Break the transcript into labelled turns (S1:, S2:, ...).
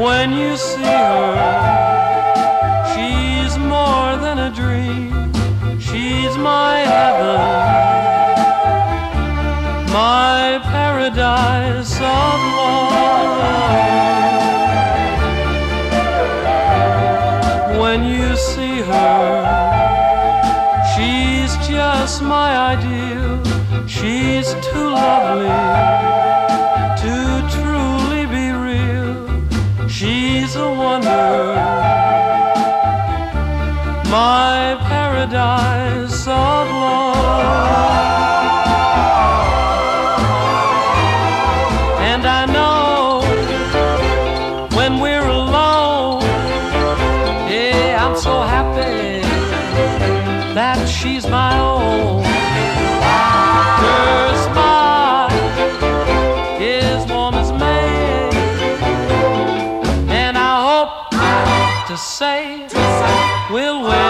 S1: When you see her, she's more than a dream. She's my heaven, my paradise of love. When you see her, she's just my ideal. She's too lovely to truly be real. She's a wonder, my paradise of love. And I know when we're alone, yeah, I'm so happy that she's my own. Her smile is warm as May, and I hope to say we'll wait